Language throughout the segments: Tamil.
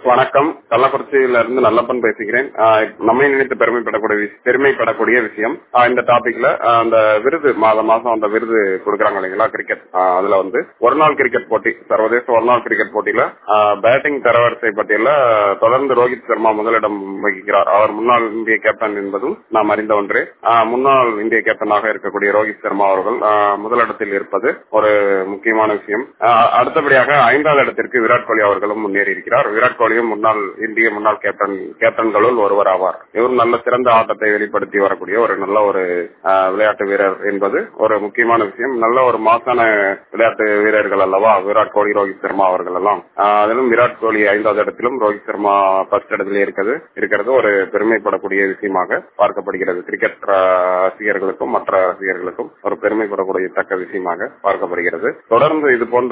வணக்கம். கள்ளக்குறிச்சியில இருந்து நல்லப்பன் பேசுகிறேன். நம்மை நினைத்து பெருமைப்படக்கூடிய விஷயம் இந்த டாபிக்ல அந்த விருது மாதம் அந்த விருது கொடுக்கறாங்க இல்லைங்களா, கிரிக்கெட். அதுல ஒரு நாள் கிரிக்கெட் போட்டி, சர்வதேச ஒரு நாள் கிரிக்கெட் போட்டியில பேட்டிங் தரவரிசை பட்டியல தொடர்ந்து ரோஹித் சர்மா முதலிடம் வகிக்கிறார். அவர் முன்னாள் இந்திய கேப்டன் என்பதும் நாம் அறிந்த ஒன்று. முன்னாள் இந்திய கேப்டனாக இருக்கக்கூடிய ரோஹித் சர்மா அவர்கள் முதலிடத்தில் இருப்பது ஒரு முக்கியமான விஷயம். அடுத்தபடியாக 5வது இடத்திற்கு விராட் கோலி அவர்களும் முன்னேறி இருக்கிறார். விராட் கோலியும் இந்திய முன்னாள் கேப்டன்களுள் ஒருவர் ஆவார். இவர் நல்ல சிறந்த ஆட்டத்தை வெளிப்படுத்தி வரக்கூடிய ஒரு நல்ல ஒரு விளையாட்டு வீரர் என்பது ஒரு முக்கியமான விஷயம். நல்ல ஒரு மாசான விளையாட்டு வீரர்கள் அல்லவா விராட் கோலி, ரோஹித் சர்மா அவர்கள் எல்லாம். அதிலும் விராட் கோலி 5வது இடத்திலும் ரோஹித் சர்மா 1st இடத்திலே இருக்கிறது ஒரு பெருமைப்படக்கூடிய விஷயமாக பார்க்கப்படுகிறது. கிரிக்கெட் ரசிகர்களுக்கும் மற்ற ரசிகர்களுக்கும் ஒரு பெருமைப்படக்கூடிய தக்க விஷயமாக பார்க்கப்படுகிறது. தொடர்ந்து இது போன்ற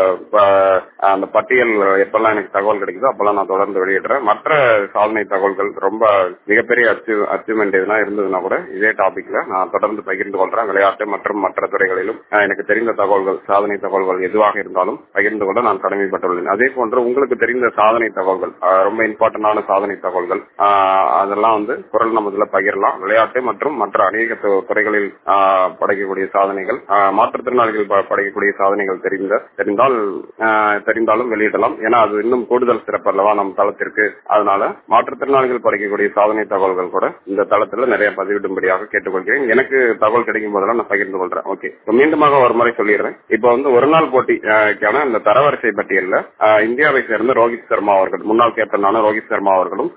அந்த பட்டியல் எப்பெல்லாம் எனக்கு தகவல் கிடைக்குதோ அப்பெல்லாம் நான் தொடர்ந்து வெளியிடுறேன். மற்ற சாதனை தகவல்கள் ரொம்ப மிகப்பெரிய அச்சீவ்மெண்ட் எதுனா இருந்ததுன்னா கூட இதே டாபிக்ல நான் தொடர்ந்து பகிர்ந்து கொள்றேன். விளையாட்டு மற்றும் மற்ற துறைகளிலும் எனக்கு தெரிந்த தகவல்கள், சாதனை தகவல்கள் எதுவாக இருந்தாலும் பகிர்ந்து கொள்ள நான் கடமைப்பட்டுள்ளேன். அதே போன்று உங்களுக்கு தெரிந்த சாதனை தகவல்கள், ரொம்ப இம்பார்ட்டன்டான சாதனை தகவல்கள், அதெல்லாம் குரல் நமதுல பகிரலாம். விளையாட்டு மற்றும் மற்ற அநேக துறைகளில் படைக்கக்கூடிய சாதனைகள், மாற்றுத்திறனாளிகள் படைக்கக்கூடிய சாதனைகள் தெரிந்தாலும் வெளியிடலாம். ஏன்னா அது இன்னும் கூடுதல் சிறப்பு அல்லவா நம் தளத்திற்கு. அதனால மாற்றுத்திறனாளிகள் படைக்கக்கூடிய சாதனை தகவல்கள் கூட இந்த தளத்துல நிறைய பதிவிடும்படியாக கேட்டுக்கொள்கிறேன். எனக்கு தகவல் கிடைக்கும் போதெல்லாம் நான் பகிர்ந்து கொள்றேன். ஓகே, மீண்டுமாக ஒரு முறை சொல்லிடுறேன். இப்போ ஒரு நாள் போட்டிக்கான இந்த தரவரிசை பட்டியல்ல இந்தியாவை சேர்ந்த ரோஹித் சர்மா அவர்கள், முன்னாள் கேப்டனான ரோஹித் சர்மா அவர்களும்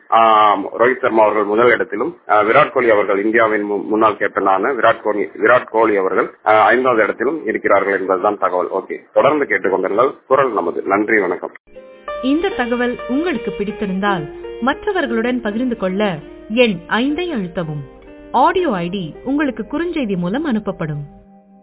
முதல் இடத்திலும், விராட் கோலி அவர்கள் இந்தியாவின் முன்னாள் கேப்டனான விராட் கோலி அவர்கள் 5வது இடத்திலும் இருக்கிறார்கள் என்பதுதான் தகவல். ஓகே, தொடர்ந்து கேட்டுக்கொண்டிருந்தால் குரல் நமது. நன்றி, வணக்கம். இந்த தகவல் உங்களுக்கு பிடித்திருந்தால் மற்றவர்களுடன் பகிர்ந்து கொள்ள எண் 5 அழுத்தவும். ஆடியோ ஐடி உங்களுக்கு குறுஞ்செய்தி மூலம் அனுப்பப்படும்.